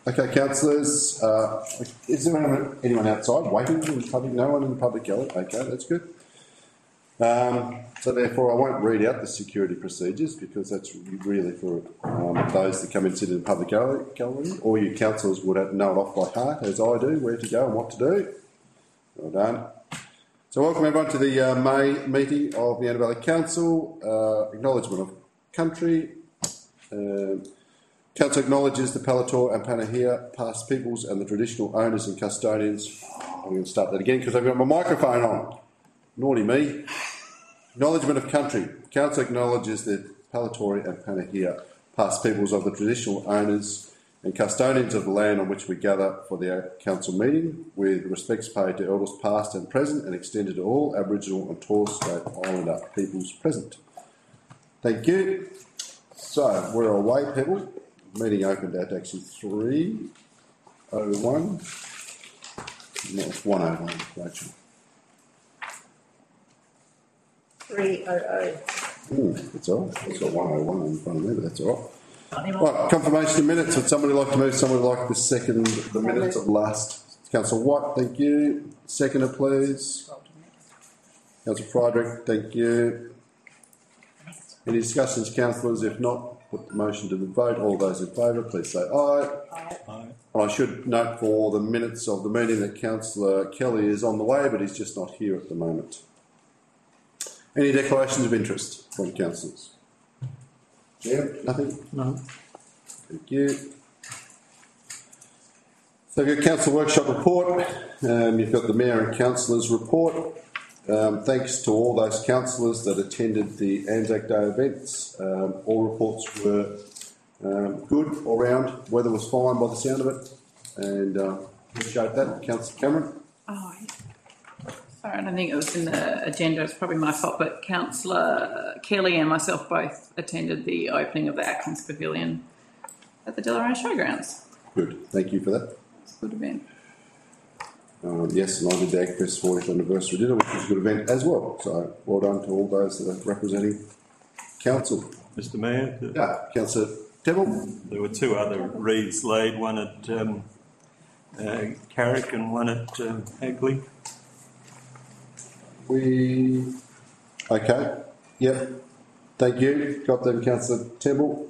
Okay, councillors, is there anyone outside waiting in the public? No one in the public gallery? Okay, that's good. So therefore I won't read out the security procedures because that's really for those that come and sit in the public gallery. All you councillors would know it off by heart, as I do, where to go and what to do. Well done. So welcome everyone to the May meeting of the Anna Valley Council. Acknowledgement of country. Council acknowledges the Palator and Panahia past peoples and the traditional owners and custodians. I'm going to start that again because I've got my microphone on. Naughty me. Acknowledgement of country. Council acknowledges the Palatori and Panahia past peoples of the traditional owners and custodians of the land on which we gather for the council meeting, with respects paid to elders past and present and extended to all Aboriginal and Torres Strait Islander peoples present. Thank you. So, we're away, people. Meeting opened at actually 3:01. No, it's 1:01, Rachel. 3:00. It's all right. It's got 1:01 in front of me, but that's all right. Right, confirmation of minutes. Would somebody like to move? Somebody like to second the minutes of last? Councillor Watt, thank you. Seconder, please. Councillor Friedrich, thank you. Any discussions, councillors? If not, put the motion to the vote. All those in favour, please say aye. Aye. And I should note for the minutes of the meeting that Councillor Kelly is on the way, but he's just not here at the moment. Any declarations of interest from councillors? Yeah, nothing? No. Thank you. So you've got council workshop report. You've got the mayor and councillors report. Thanks to all those councillors that attended the Anzac Day events. All reports were good all round. Weather was fine by the sound of it, and appreciate that. Councillor Cameron. Oh, sorry, I don't think it was in the agenda. It's probably my fault, but Councillor Kelly and myself both attended the opening of the Atkins Pavilion at the Delarey Showgrounds. Good. Thank you for that. It's a good event. Yes, and I did the AgFest 40th anniversary dinner, which was a good event as well. So well done to all those that are representing council. Mr. Mayor? Councillor Temple? There were two other wreaths laid, one at Carrick and one at Hagley. Okay. Yep. Thank you. Got them, Councillor Temple.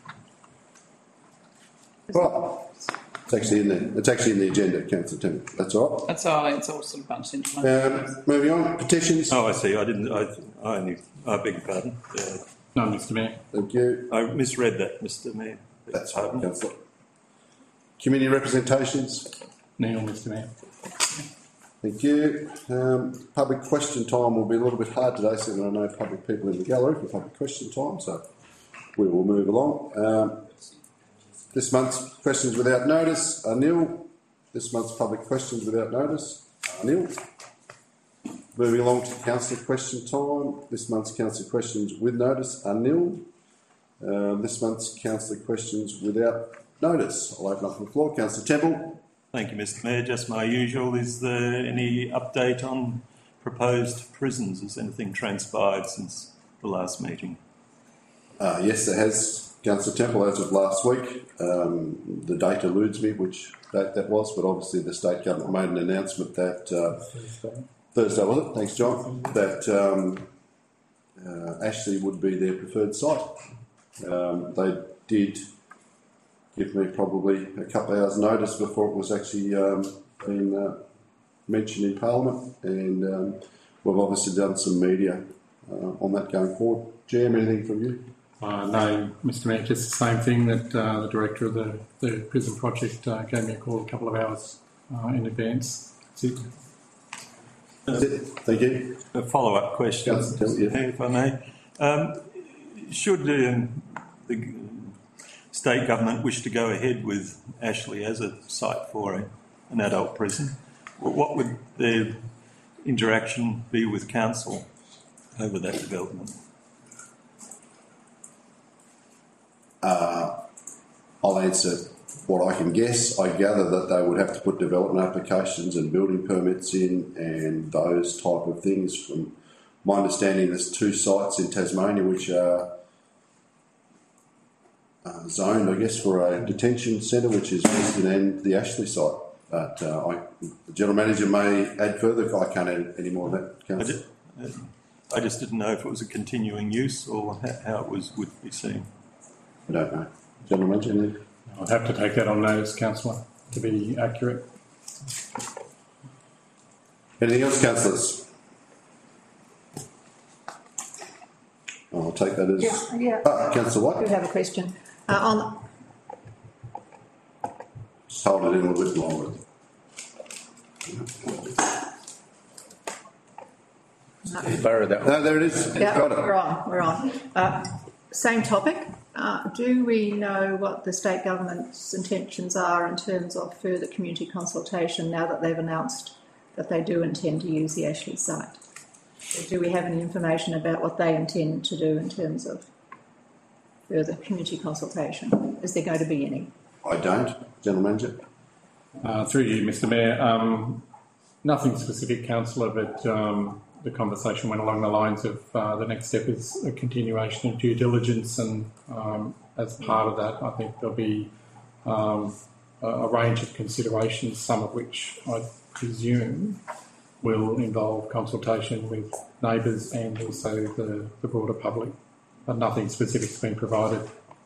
Right. It's actually in there. It's actually in the agenda, Councillor Temple. That's all right. That's all. It's all sort of bunched into one. Moving on. Petitions. Oh, I see. I beg your pardon. No, Mr. Mayor. Thank you. I misread that, Mr. Mayor. That's right, Councillor. Community representations. Neil, Mr. Mayor. Thank you. Public question time will be a little bit hard today, so there are no public people in the gallery for public question time, so we will move along. This month's questions without notice are nil. This month's public questions without notice are nil. Moving along to councillor question time. This month's councillor questions with notice are nil. This month's councillor questions without notice. I'll open up the floor. Councillor Temple. Thank you, Mr. Mayor. Just my usual. Is there any update on proposed prisons? Has anything transpired since the last meeting? Yes, there has. Councillor Temple, as of last week, the date eludes me which date that was, but obviously the state government made an announcement that Thursday was it? Thanks, John. That Ashley would be their preferred site. They did give me probably a couple of hours' notice before it was actually been mentioned in Parliament, and we've obviously done some media on that going forward. Jam, anything from you? No, Mr. Mayor, just the same thing that the director of the prison project gave me a call a couple of hours in advance. That's it. Thank you. A follow-up question, if I may. Should the state government wish to go ahead with Ashley as a site for an adult prison, what would their interaction be with council over that development? I'll answer what I can guess. I gather that they would have to put development applications and building permits in and those type of things. From my understanding, there's two sites in Tasmania which are zoned, I guess, for a detention centre, which is Western and the Ashley site. But the General Manager may add further. I can't add any more of that, Councillor. I just didn't know if it was a continuing use or how it would be seen. I don't know. General Manager, anything? I'd have to take that on notice, Councillor, to be accurate. Anything else, councillors? I'll take that as... Councillor I do White? have a question. Just hold it in a little bit longer. Borrow that one. No, there it is. Yeah, Got it. we're on. Same topic. Do we know what the state government's intentions are in terms of further community consultation now that they've announced that they do intend to use the Ashley site? Do we have any information about what they intend to do in terms of further community consultation? Is there going to be any? I don't. General Manager? Through you, Mr Mayor. Nothing specific, Councillor, but the conversation went along the lines of the next step is a continuation of due diligence, and as part of that, I think there'll be a range of considerations, some of which I presume will involve consultation with neighbours and also the broader public, but nothing specific's been provided.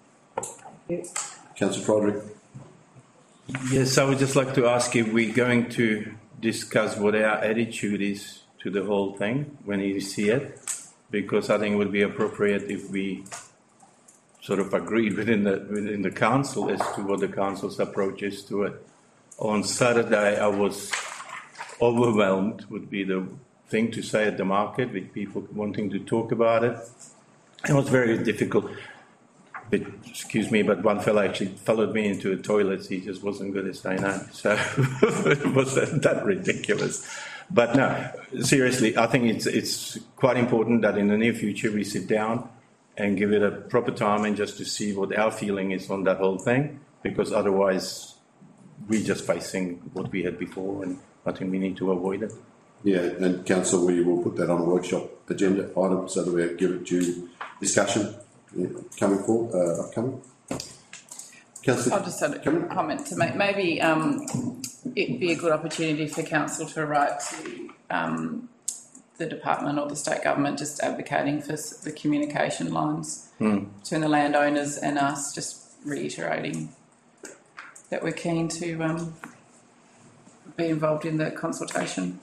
Councillor Froderick? Yes, I would just like to ask if we're going to discuss what our attitude is to the whole thing when you see it, because I think it would be appropriate if we sort of agreed within the council as to what the council's approach is to it. On Saturday, I was overwhelmed, would be the thing to say at the market, with people wanting to talk about it. It was very difficult. But, excuse me, but one fellow actually followed me into a toilet. He just wasn't going to say no. So it was that ridiculous. But no, seriously, I think it's quite important that in the near future we sit down and give it a proper time and just to see what our feeling is on that whole thing, because otherwise we're just facing what we had before, and I think we need to avoid it. Yeah, and Council, we will put that on a workshop agenda item so that we give it due discussion coming forward, upcoming. Councillor, I'll just add a comment to make. Maybe it'd be a good opportunity for council to write to the department or the state government, just advocating for the communication lines between the landowners and us, just reiterating that we're keen to be involved in the consultation.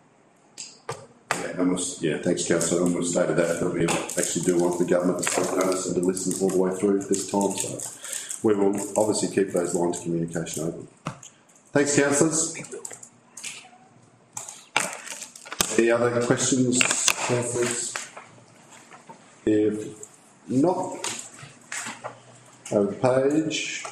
Thanks, Councillor. And we've stated that we actually do want the government to take notice and to listen all the way through this time. So we will obviously keep those lines of communication open. Thanks, councillors. Any other questions, councillors? If not, over the page.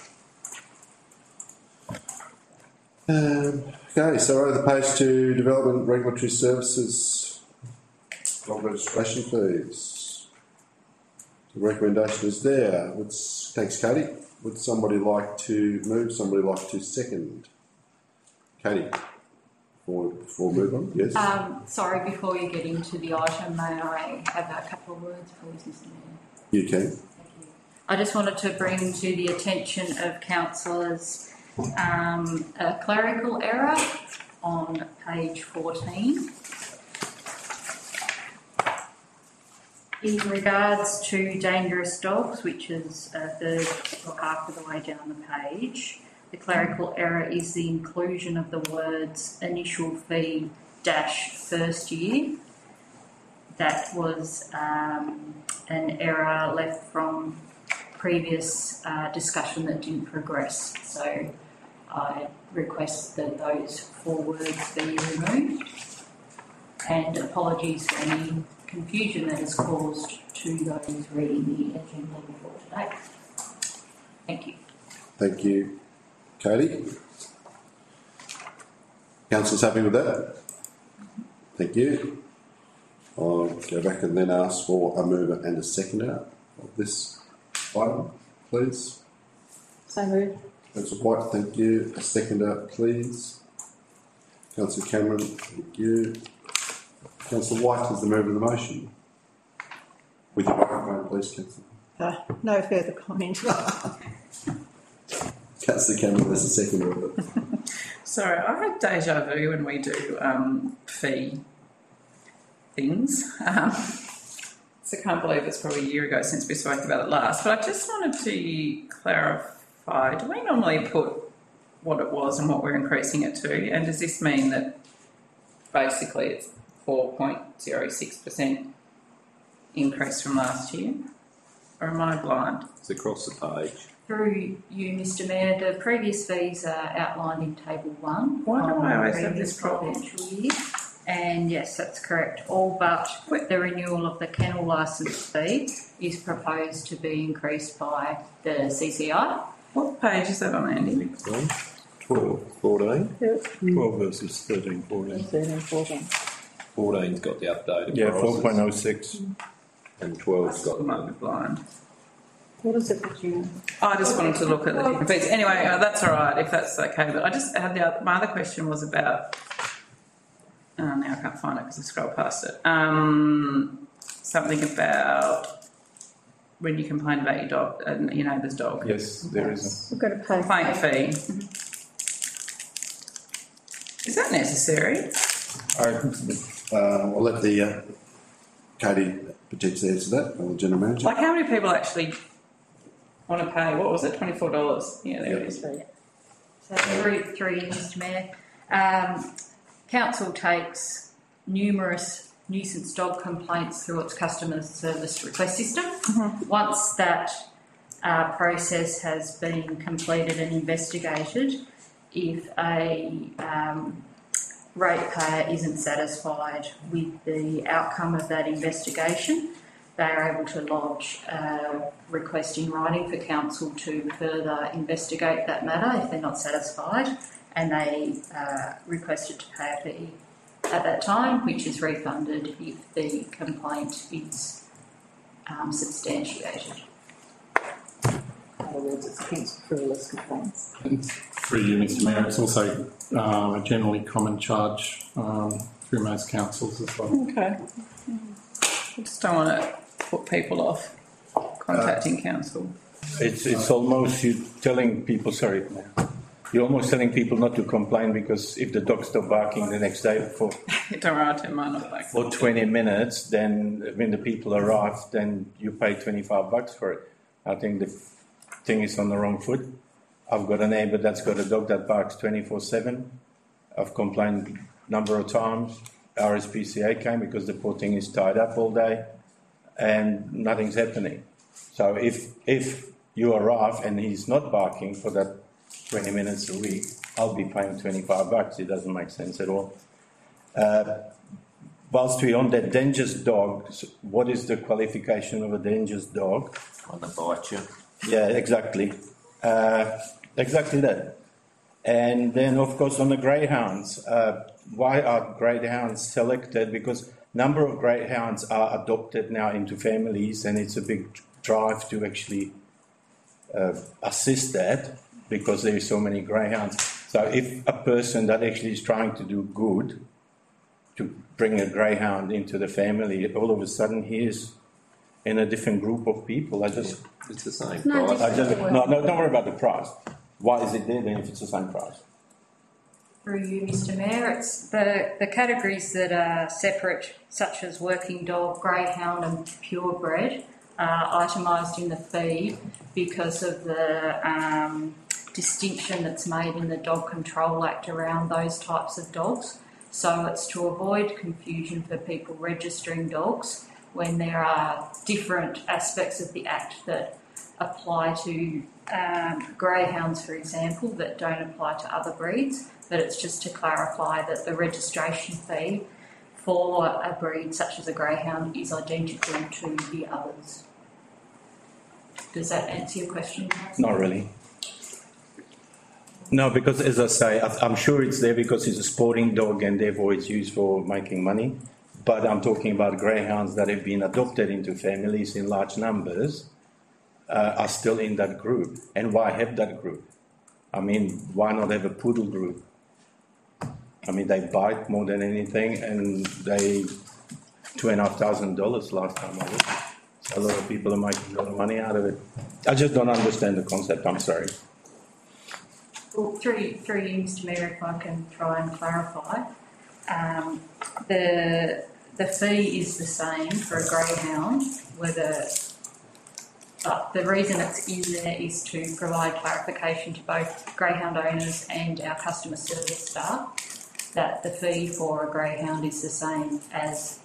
Okay, so over the page to Development Regulatory Services. Registration fees. The recommendation is there. Thanks, Katie. Would somebody like to move? Somebody like to second? Katie, before move on, yes. Sorry, before you get into the item, may I have a couple of words, please, Mr Mayor? You can. Thank you. I just wanted to bring to the attention of councillors a clerical error on page 14. In regards to dangerous dogs, which is a third or half of the way down the page, the clerical error is the inclusion of the words initial fee dash first year. That was an error left from previous discussion that didn't progress. So I request that those 4 words be removed. And apologies for any confusion that is caused to those reading the agenda before today. Thank you. Thank you, Katie. Councillors happy with that? Thank you. I'll go back and then ask for a mover and a seconder of this item, please. So moved. Councillor White, thank you. A seconder, please. Councillor Cameron, thank you. Councillor White is the mover of the motion. With your microphone, please, Councillor. No further comment. Councillor Cameron has a second of it. Sorry, I had deja vu when we do fee things. So I can't believe it's probably a year ago since we spoke about it last. But I just wanted to clarify, do we normally put what it was and what we're increasing it to? And does this mean that basically it's 4.06% increase from last year? Or am I blind? It's across the page. Through you, Mr Mayor, the previous fees are outlined in Table 1. Why do I always the have previous this problem? financial year. And yes, that's correct. All but the renewal of the kennel licence fee is proposed to be increased by the CCI. What page is that on, Andy? 12, 14. 12 versus 13, 14. 14's got the updated Yeah, prices, 4.06. and 12's I got might be blind. What is it that you... I just wanted to look at the different fees. Anyway, that's all right if that's okay. But I just had my other question was about. Now I can't find it because I scrolled past it. Something about when you complain about your dog, your neighbour's dog. Yes, there is. We've got to pay... Complaint fee. Is that necessary? I'll let the Katie potentially answer that, or the general manager. Like, how many people actually want to pay? What was it? $24. Yeah, there it is. So through you, Mr Mayor, Council takes numerous nuisance dog complaints through its customer service request system. Once that process has been completed and investigated, if a ratepayer isn't satisfied with the outcome of that investigation, they are able to lodge a request in writing for council to further investigate that matter if they're not satisfied, and they requested to pay a fee at that time, which is refunded if the complaint is substantiated. In other words, it's against frivolous complaints. Through you, Mr Mayor, it's also a generally common charge through most councils as well. Okay. I just don't want to put people off contacting council. It's almost you telling people, sorry, you're almost telling people not to complain because if the dog stops barking the next day for Don't worry, I'll turn mine off back. for 20 minutes, then when the people arrive, then you pay $25 for it. I think the thing is on the wrong foot. I've got a neighbour that's got a dog that barks 24/7. I've complained a number of times. RSPCA came because the poor thing is tied up all day and nothing's happening. So if you arrive and he's not barking for that 20 minutes a week, I'll be paying $25. It doesn't make sense at all. Whilst we're on that dangerous dog, what is the qualification of a dangerous dog? One that bites you. Yeah, exactly. Exactly that. And then, of course, on the greyhounds, why are greyhounds selected? Because number of greyhounds are adopted now into families, and it's a big drive to actually assist that because there are so many greyhounds. So if a person that actually is trying to do good, to bring a greyhound into the family, all of a sudden he is in a different group of people. It's the same No, price. No, don't worry about the price. Why is it there then if it's the same price? Through you, Mr Mayor, it's the categories that are separate, such as working dog, greyhound and purebred, are itemised in the fee because of the distinction that's made in the Dog Control Act around those types of dogs. So it's to avoid confusion for people registering dogs when there are different aspects of the Act that apply to greyhounds, for example, that don't apply to other breeds. But it's just to clarify that the registration fee for a breed such as a greyhound is identical to the others. Does that answer your question? Not really. No, because as I say, I'm sure it's there because it's a sporting dog and therefore it's used for making money. But I'm talking about greyhounds that have been adopted into families in large numbers are still in that group. And why have that group? I mean, why not have a poodle group? I mean, they bite more than anything and they $2,500 last time I looked. a lot of people are making a lot of money out of it. I just don't understand the concept. I'm sorry. Well, through you, Mr Mayor, if I can try and clarify, the fee is the same for a greyhound, but the reason it's in there is to provide clarification to both greyhound owners and our customer service staff that the fee for a greyhound is the same as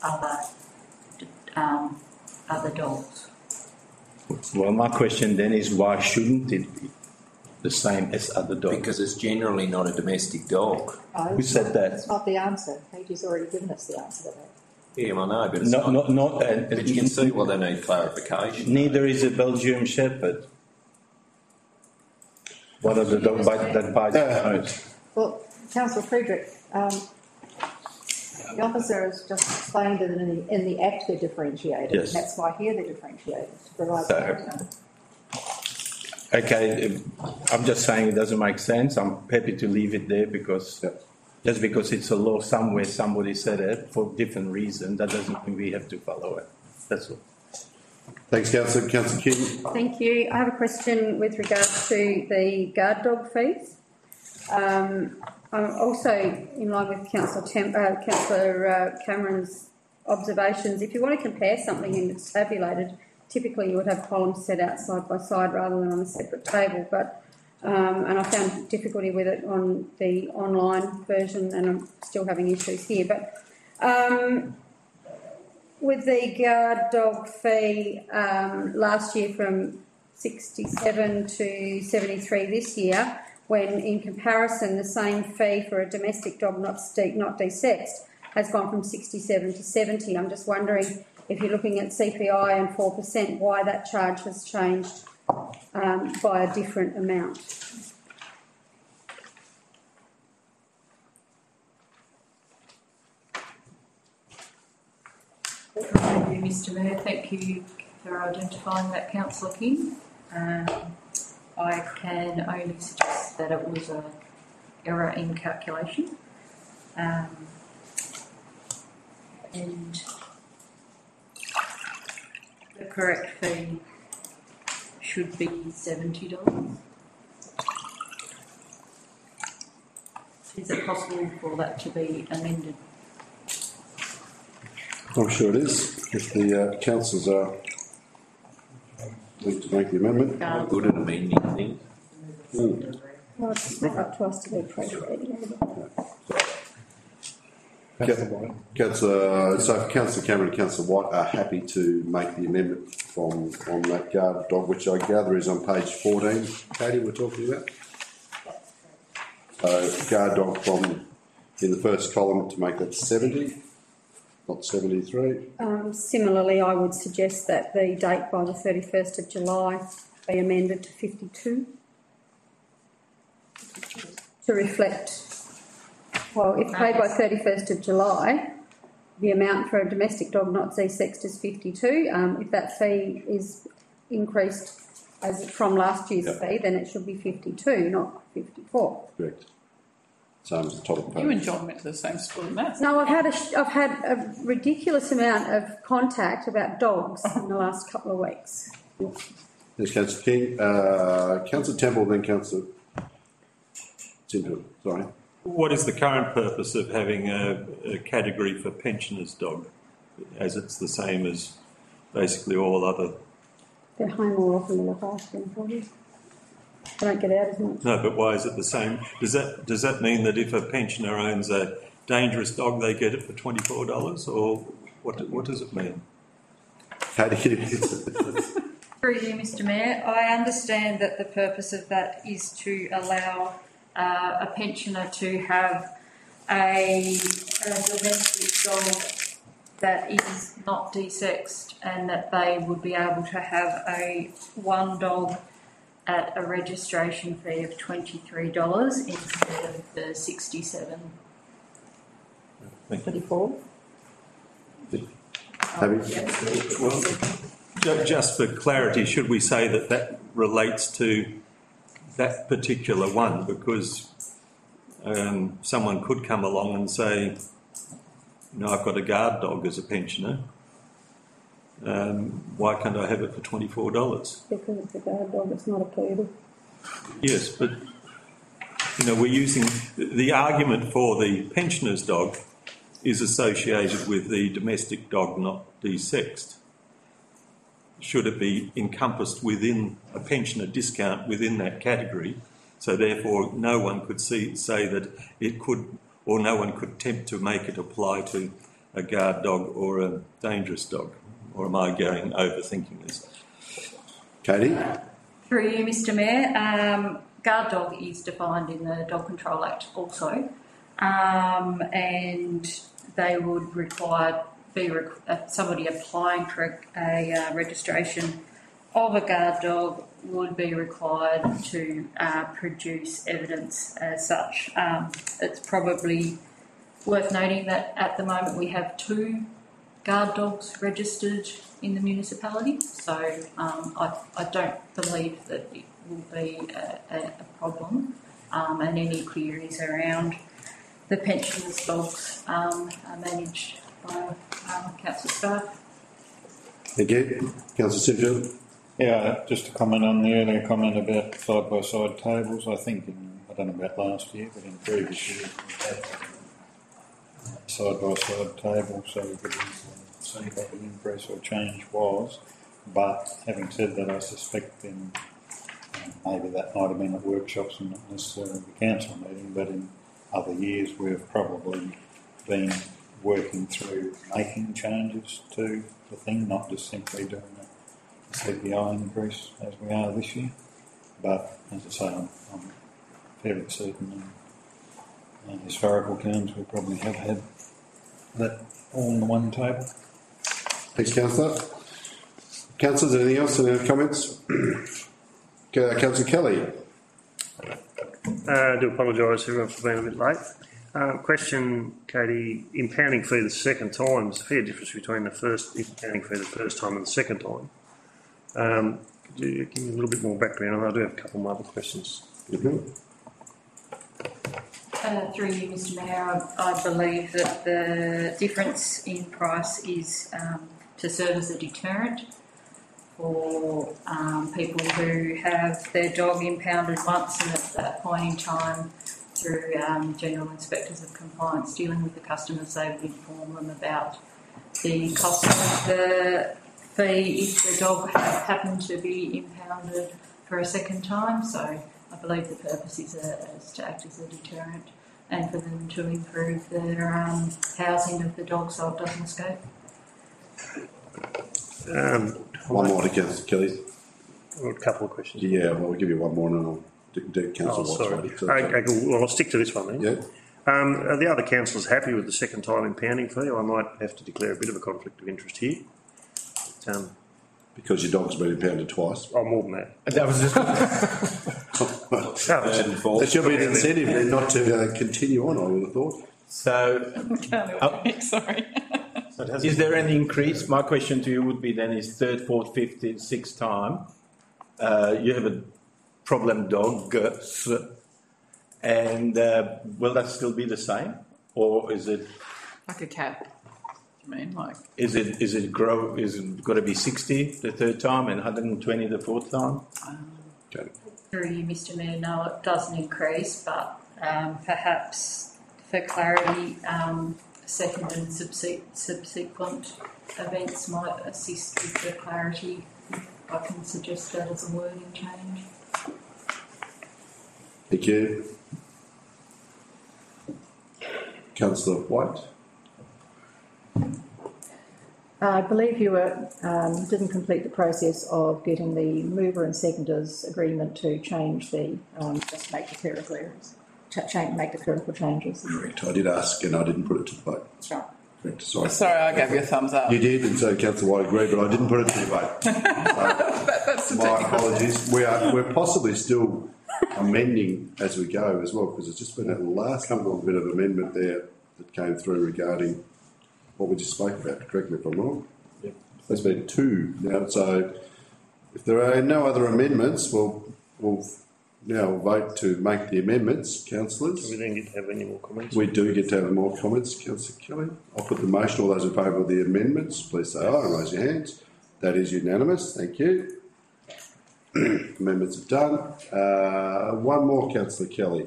other dogs. Well, my question then is, why shouldn't it be the same as other dogs? Because it's generally not a domestic dog. Oh, Who said that? That's not the answer. Katie's already given us the answer to that. Yeah, I know, but it's Not. but you can see why they need clarification. Neither is a Belgian Shepherd. One of the dogs that bites the nose. Well, Councillor Friedrich, the officer has just explained that in the Act they're differentiated. Yes. And that's why here they're differentiated, to provide So- Okay, I'm just saying it doesn't make sense. I'm happy to leave it there because just because it's a law somewhere, somebody said it for different reason, that doesn't mean we have to follow it. That's all. Thanks, Councillor. Councillor King. Thank you. I have a question with regards to the guard dog fees. I'm also in line with Councillor Cameron's observations. If you want to compare something and it's tabulated, typically you would have columns set out side by side rather than on a separate table. But and I found difficulty with it on the online version, and I'm still having issues here. But with the guard dog fee last year from 67 to 73 this year, when in comparison the same fee for a domestic dog not desexed has gone from 67 to 70. I'm just wondering if you're looking at CPI and 4%, why that charge has changed by a different amount. Thank you, Mr Mayor. Thank you for identifying that, Councillor King. I can only suggest that it was an error in calculation. And the correct fee should be $70. Is it possible for that to be amended? I'm sure it is. If the councillors are willing to make the amendment. I'm good at amending things. Well, it's not up to us to be appropriating. Councillor Cameron and Councillor White are happy to make the amendment on that guard dog, which I gather is on page 14. Katie, we're talking about. Guard dog from in the first column to make that 70, not 73. Similarly, I would suggest that the date by the 31st of July be amended to 52 to reflect. Well, if paid by 31st of July, the amount for a domestic dog not desexed is 52. If that fee is increased as from last year's fee, then it should be 52, not 54. Correct. Same as the top of the page. You and John went to the same school in that. No, I've had a ridiculous amount of contact about dogs in the last couple of weeks. Yes, Councillor King. Councillor Temple, then Councillor Tinto. Sorry. What is the current purpose of having a category for pensioners' dog, as it's the same as basically all other? They're home more often than look after them, probably. They don't get out as much. No, but why is it the same? Does that mean that if a pensioner owns a dangerous dog, they get it for $24, or what does it mean? Katie. Through you, Mr Mayor, I understand that the purpose of that is to allow a pensioner to have a domestic dog that is not desexed, and that they would be able to have one dog at a registration fee of $23 instead of the $67.34. Well, just for clarity, should we say that relates to that particular one? Because someone could come along and say, I've got a guard dog as a pensioner, why can't I have it for $24? Because it's a guard dog, it's not a poodle. Yes, but we're using the argument for the pensioner's dog is associated with the domestic dog not desexed. Should it be encompassed within a pensioner discount within that category? So therefore, no one could say that it could, or no one could attempt to make it apply to a guard dog or a dangerous dog. Or am I overthinking this? Katie? Through you, Mr. Mayor, guard dog is defined in the Dog Control Act also, and they would somebody applying for a registration of a guard dog would be required to produce evidence as such. It's probably worth noting that at the moment we have 2 guard dogs registered in the municipality, so I don't believe that it will be a problem, and any queries around the pensioners' dogs are managed by council staff. Thank you. Councillor Simpson? Yeah, just to comment on the earlier comment about side-by-side tables, I think, I don't know about last year, but in previous years we had side-by-side tables so we could see what the increase or change was. But having said that, I suspect then maybe that might have been at workshops and not necessarily the council meeting, but in other years we've probably been working through making changes to the thing, not just simply doing a CPI increase as we are this year. But as I say, I'm fairly certain in historical terms we probably have had that all on the one table. Thanks, Councillor. Councillors, anything else? Any other comments? Councillor Kelly. I do apologise everyone for being a bit late. Question, Katie, impounding fee the second time, there's a fair difference between the first impounding fee the first time and the second time. Could you give me a little bit more background? I do have a couple more other questions. Mm-hmm. Through you, Mr. Mayor, I believe that the difference in price is to serve as a deterrent for people who have their dog impounded once and at that point in time through general inspectors of compliance dealing with the customers, they would inform them about the cost of the fee if the dog happened to be impounded for a second time. So I believe the purpose is to act as a deterrent and for them to improve their housing of the dog so it doesn't escape. One more to Councillor Kelly. A couple of questions. Yeah, well, we'll give you one more and then I'll do Councillor Watts. Sorry. Okay, well, I'll stick to this one then. Yeah. Are the other councillors happy with the second time impounding fee? I might have to declare a bit of a conflict of interest here. Because your dog's been impounded twice. Oh, more than that. That was just there should be an incentive then not to continue on, I would have thought. So, Sorry. is there any increase? My question to you would be then is third, fourth, fifth, sixth time, you have a problem dog, and will that still be the same? Or is it... Like a cat, you mean? Like... Is it got to be 60 the third time and 120 the fourth time? Okay. Through you, Mr. Mayor, no, it doesn't increase, but perhaps for clarity, second and subsequent events might assist with the clarity. I can suggest that as a wording change. Thank you. Councillor White. I believe you didn't complete the process of getting the mover and seconders agreement to change the just make the clerical errors, make the clerical changes. Correct. I did ask and I didn't put it to the vote. That's right. Correct. Sorry. Sorry, I gave you a thumbs up. You did, and so Councillor White agreed, but I didn't put it to the vote. That's the my technical. apologies. We're possibly still amending as we go as well, because it's just been that last little bit of amendment there that came through regarding what we just spoke about. Correct me if I'm wrong. Yep. There's been 2 now, so if there are no other amendments, we'll now vote to make the amendments, councillors. Do we then get to have any more comments? We do get to have more comments, Councillor Kelly. I'll put the motion. All those in favour of the amendments, please say aye and raise your hands. That is unanimous. Thank you. Amendments are done. One more, Councillor Kelly.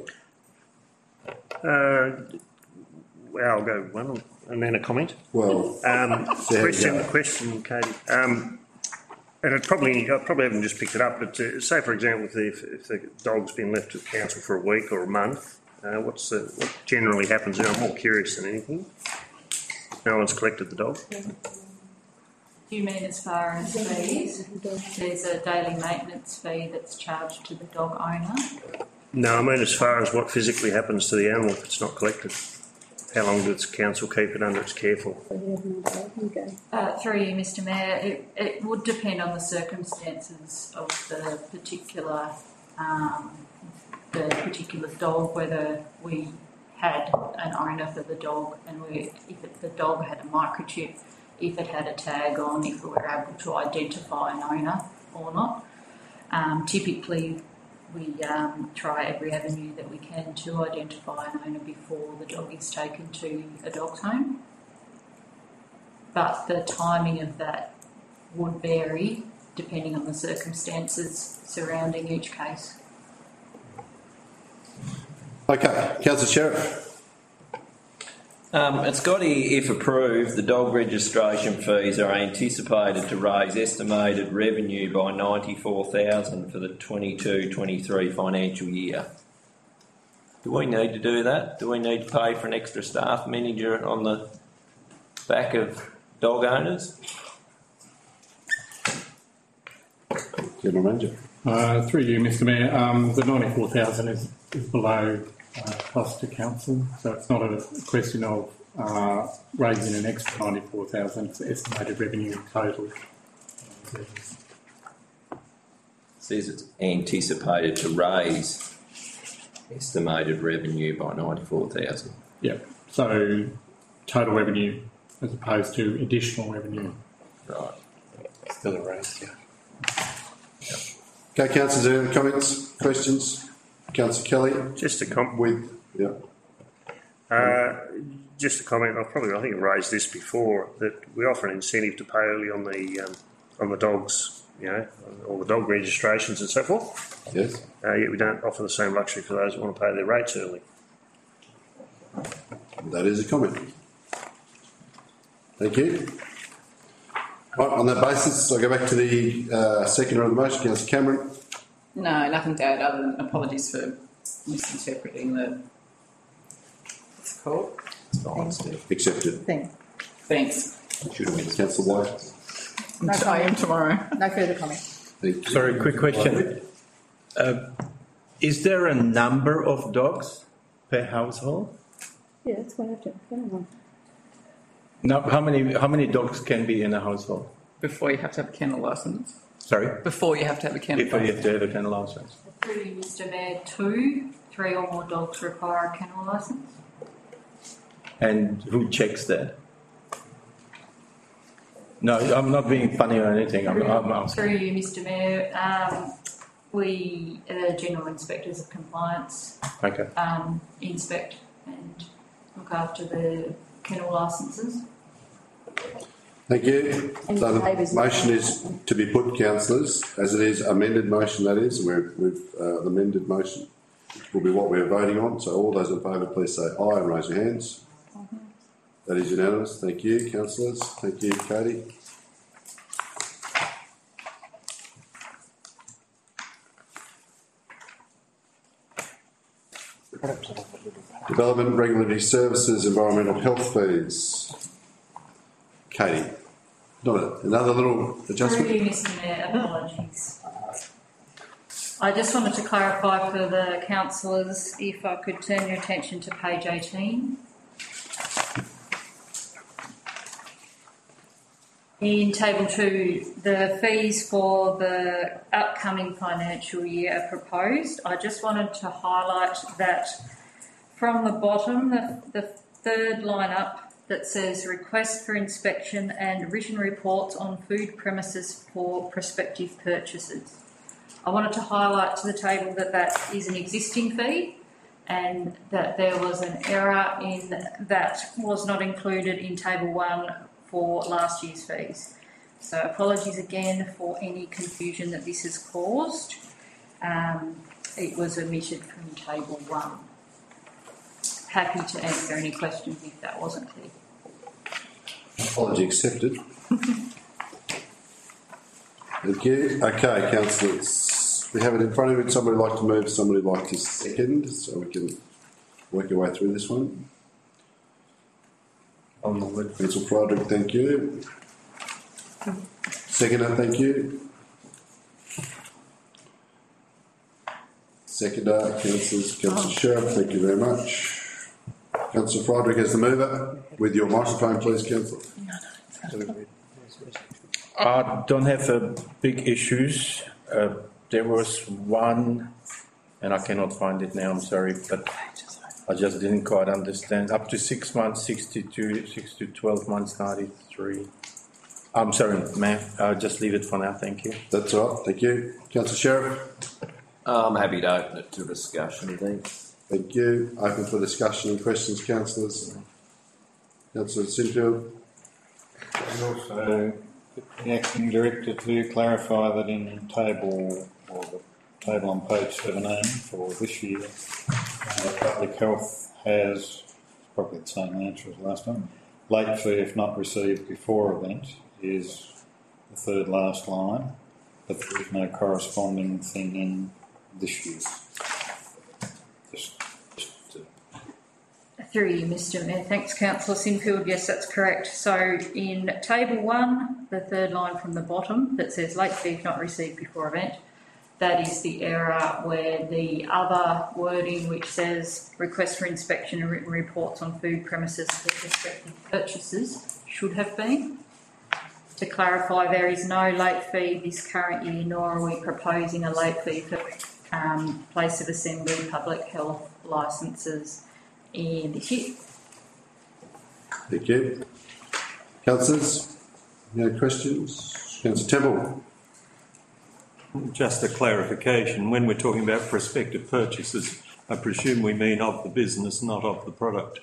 Well, I'll go one and then a comment. Well, Question, Katie. And I probably haven't just picked it up, but say, for example, if the dog's been left with council for a week or a month, what generally happens there? I'm more curious than anything. No one's collected the dog. Do you mean as far as fees? There's a daily maintenance fee that's charged to the dog owner. No, I mean as far as what physically happens to the animal if it's not collected. How long does council keep it under its care for? Through you, Mr Mayor, it would depend on the circumstances of the particular dog, whether we had an owner for the dog and the dog had a microchip, if it had a tag on, if we were able to identify an owner or not. Typically, we try every avenue that we can to identify an owner before the dog is taken to a dog's home. But the timing of that would vary depending on the circumstances surrounding each case. Okay, Councillor Sheriff. It's got here, if approved, the dog registration fees are anticipated to raise estimated revenue by $94,000 for the 22-23 financial year. Do we need to do that? Do we need to pay for an extra staff manager on the back of dog owners? General Manager. Through you, Mr Mayor, the 94,000 is below cost to council, so it's not a question of raising an extra 94,000. It's estimated revenue in total. It says it's anticipated to raise estimated revenue by 94,000. Yeah, so total revenue as opposed to additional revenue. Right. Still a raise, yeah. Okay, councillors, any comments, questions? Councillor Kelly. Just a comment. Just a comment. I think I raised this before, that we offer an incentive to pay early on the dogs, all the dog registrations and so forth. Yes. Yet we don't offer the same luxury for those who want to pay their rates early. That is a comment. Thank you. Right, on that basis, I'll go back to the seconder of the motion, Councillor Cameron. No, nothing to add other than apologies for misinterpreting the. What's it called? It's fine, Steve. Accepted. Thanks. Should have been Councillor White. I am tomorrow. No further comment. Sorry, quick question. Is there a number of dogs per household? Yeah, that's what I have to. No, how many dogs can be in a household? Before you have to have a kennel licence. Sorry? Before you have to have a kennel Before you licence. have to have a kennel licence. Through you, Mr Mayor, 3 or more dogs require a kennel licence. And who checks that? No, I'm not being funny or anything. I'm asking. Through you, Mr Mayor, we, General Inspectors of Compliance, Okay. inspect and look after the kennel licences. Thank you. So the motion is to be put, councillors, as it is amended motion, that is. We've the amended motion will be what we're voting on. So all those in favour, please say aye and raise your hands. That is unanimous. Thank you, councillors. Thank you, Katie. Development, Regulatory Services, Environmental Health Fees. Katie, another little adjustment? Through you, Mr Mayor, apologies. I just wanted to clarify for the councillors, if I could turn your attention to page 18. In Table 2, the fees for the upcoming financial year are proposed. I just wanted to highlight that from the bottom, the third line up that says request for inspection and written reports on food premises for prospective purchasers. I wanted to highlight to the table that that is an existing fee and that there was an error in that was not included in Table 1 for last year's fees. So apologies again for any confusion that this has caused. It was omitted from table 1. Happy to answer any questions if that wasn't clear. Apology accepted. Thank you. Okay, councillors, we have it in front of you. Somebody like to move, somebody like to second, so we can work our way through this one. On the word. Councillor Froderick, thank you. Seconder, thank you. Seconder, Councillor Sheriff, thank you very much. Councillor Froderick as the mover. With your microphone, please, Councillor. I don't have big issues. There was one, and I cannot find it now, I'm sorry, but I just didn't quite understand. Up to 6 months, 62, 6 to 12 months, 93. I'm sorry, ma'am. I'll just leave it for now, thank you. That's all right, thank you. Councillor Sheriff. I'm happy to open it to discussion, thanks. Thank you. Open for discussion and questions, councillors. Councillor Sinfield. And also, the acting director to clarify that in table, or the table on page 17 for this year, public health has probably the same answer as last time. Late fee if not received before event is the third last line, but there is no corresponding thing in this year. Through you, Mr Mayor. Thanks, Councillor Sinfield. Yes, that's correct. So in table 1, the third line from the bottom that says late fee if not received before event, that is the error where the other wording which says request for inspection and written reports on food premises for prospective purchases should have been. To clarify, there is no late fee this current year, nor are we proposing a late fee for place of assembly public health licences in this year. Thank you. Councillors, no questions? Councillor Temple. Just a clarification, when we're talking about prospective purchases, I presume we mean of the business, not of the product.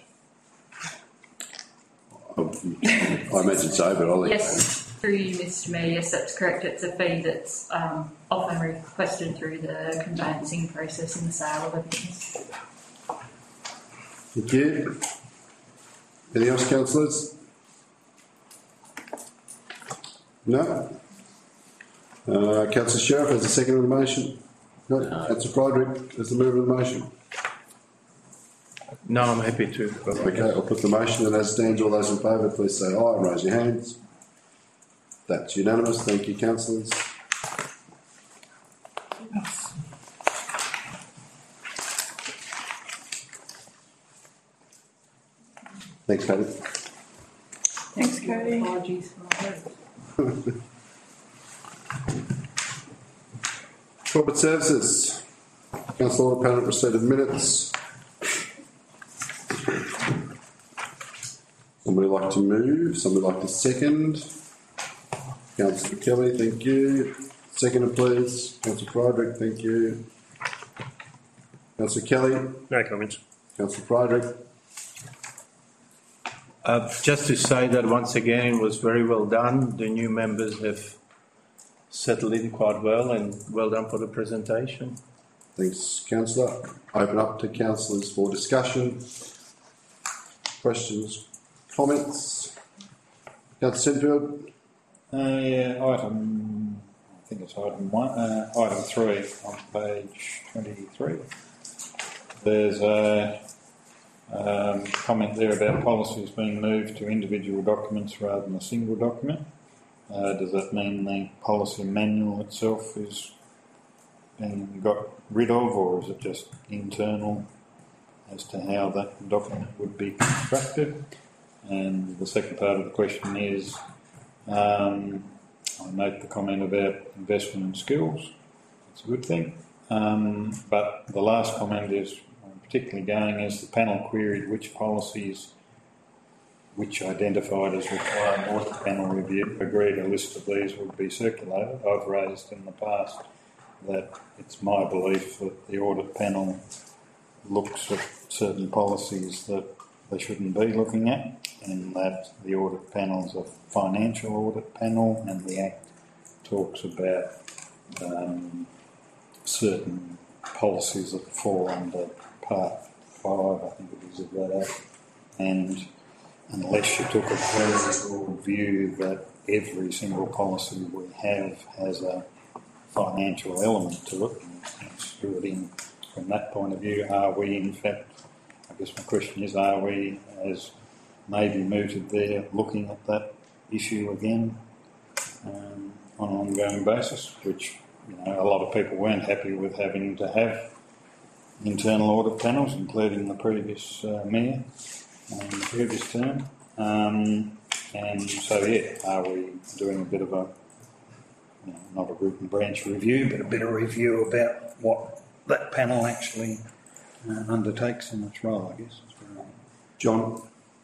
I imagine so, but I'll let Yes, through you, Mr Mayor. Yes, that's correct. It's a fee that's often requested through the conveyancing process in the sale of a business. Thank you. Anything else, councillors? No? Councillor Sheriff as the second of the motion. No. Councillor Froderick as the mover of the motion. No, I'm happy to. Okay, I'll put the motion, and as stands, all those in favour, please say aye and raise your hands. That's unanimous. Thank you, councillors. Thanks, Paddy. Thanks, Cody. Apologies for my words. Corporate Services. Councillor Order Panel receipt of minutes. Somebody like to move? Somebody like to second? Councillor Kelly, thank you. Seconder, please. Councillor Froderick, thank you. Councillor Kelly. No comments. Councillor Froderick. Just to say that once again it was very well done. The new members have settled in quite well, and well done for the presentation. Thanks, councillor. Open up to councillors for discussion. Questions, comments? Councillor Sinfield. Item, I think it's item 1, item 3 on page 23. There's a comment there about policies being moved to individual documents rather than a single document. Does that mean the policy manual itself is being got rid of, or is it just internal as to how that document would be constructed? And the second part of the question is, I note the comment about investment in skills. It's a good thing. But the last comment is particularly going as the panel queried which policies which identified as requiring audit panel review agreed a list of these would be circulated. I've raised in the past that it's my belief that the audit panel looks at certain policies that they shouldn't be looking at, in that the audit panel is a financial audit panel, and the Act talks about certain policies that fall under Part 5, I think it is, of that Act. And unless you took a very broad view that every single policy we have has a financial element to it, and screw it in from that point of view, are we in fact, I guess my question is, are we, as maybe mooted there, looking at that issue again on an ongoing basis, which, you know, a lot of people weren't happy with having to have internal audit panels, including the previous mayor and the previous term. And so, yeah, are we doing a bit of a, you know, not a root and branch review, but a bit of review about what that panel actually undertakes in its role, I guess. John?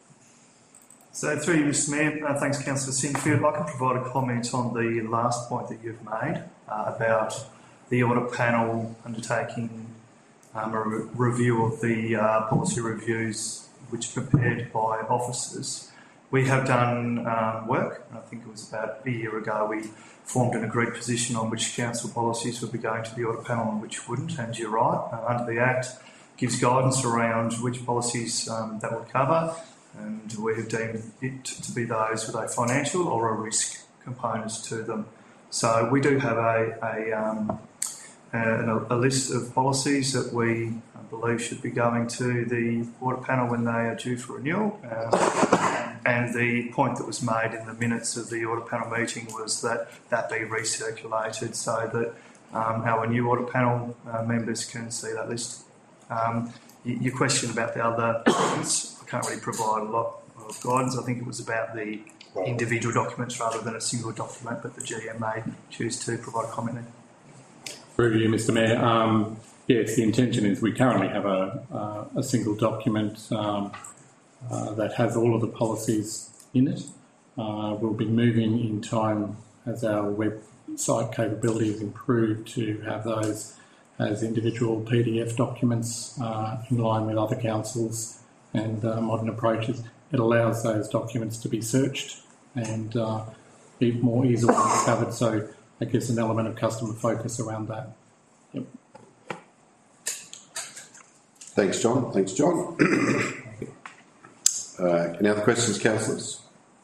So through you, Mr Mayor, thanks Councillor Sinfield. I can provide a comment on the last point that you've made about the audit panel undertaking a review of the policy reviews which are prepared by officers. We have done work, and I think it was about a year ago we formed an agreed position on which council policies would be going to the audit panel and which wouldn't, and you're right, under the Act gives guidance around which policies that would cover, and we have deemed it to be those with a financial or a risk component to them. So we do have a list of policies that we believe should be going to the audit panel when they are due for renewal. And the point that was made in the minutes of the audit panel meeting was that be recirculated so that our new audit panel members can see that list. Your question about the other documents, I can't really provide a lot of guidance. I think it was about the individual documents rather than a single document, but the GM may choose to provide a comment there. Through you, Mr Mayor. Yes, the intention is we currently have a single document that has all of the policies in it. We'll be moving in time as our website capabilities improve to have those as individual PDF documents in line with other councils and modern approaches. It allows those documents to be searched and be more easily discovered, so I guess an element of customer focus around that. Yep. Thanks, John. Any other questions, councillors?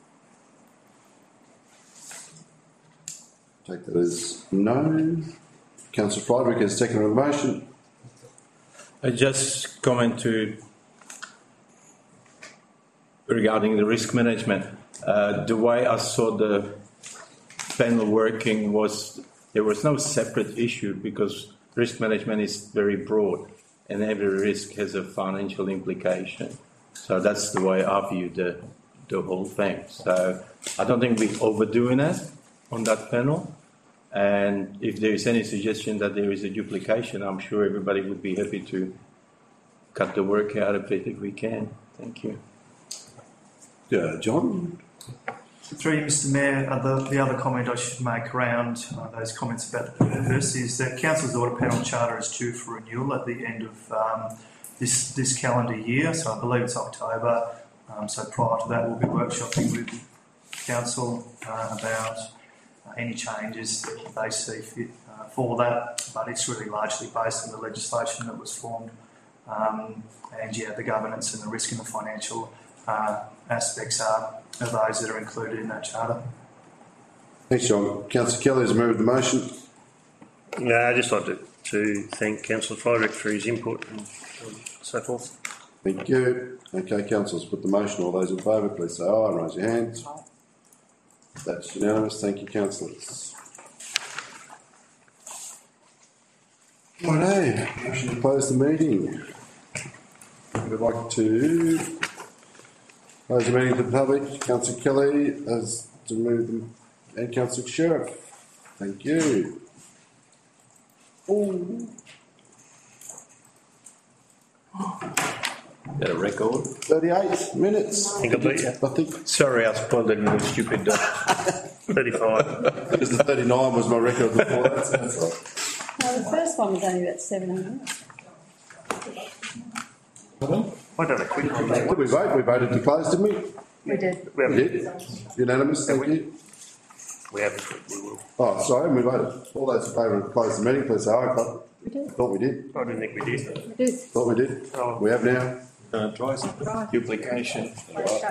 Take that as no. Councillor Friedrich has taken on the motion. I just comment regarding the risk management. The way I saw the panel working was there was no separate issue because risk management is very broad and every risk has a financial implication. So that's the way I view the whole thing. So I don't think we're overdoing it on that panel. And if there is any suggestion that there is a duplication, I'm sure everybody would be happy to cut the work out of it if we can. Thank you. John? Through you, Mr Mayor, the other comment I should make around those comments about the purpose is that Council's Audit Panel Charter is due for renewal at the end of this calendar year, so I believe it's October. So prior to that, we'll be workshopping with Council about any changes that they see fit for that, but it's really largely based on the legislation that was formed and, yeah, the governance and the risk and the financial aspects are those that are included in that charter. Thanks, John. Councillor Kelly has moved the motion. I'd just like to thank Councillor Friedrich for his input and so forth. Thank you. Okay, councillors, put the motion. All those in favour, please say aye and raise your hands. That's unanimous. Thank you, councillors. Righto, motion to close the meeting. We'd like to close the meeting to the public. Councillor Kelly has to move them, and Councillor Sheriff. Thank you. Oh. Got a record? 38 minutes. I think. Sorry, I spoiled it in a stupid dot. 35. Because the 39 was my record before that. So that's right. No, the first one was only about 7 minutes. I done a quick one. Did we vote? We voted to close, didn't we? We did. We We haven't. did. Unanimous, thank you. We haven't. We will. Oh, sorry, we voted. All those in favour of closing the meeting, please say aye. We did. Thought we did. I didn't think we did. We did. Thought we did. Oh. We have now. Duplication.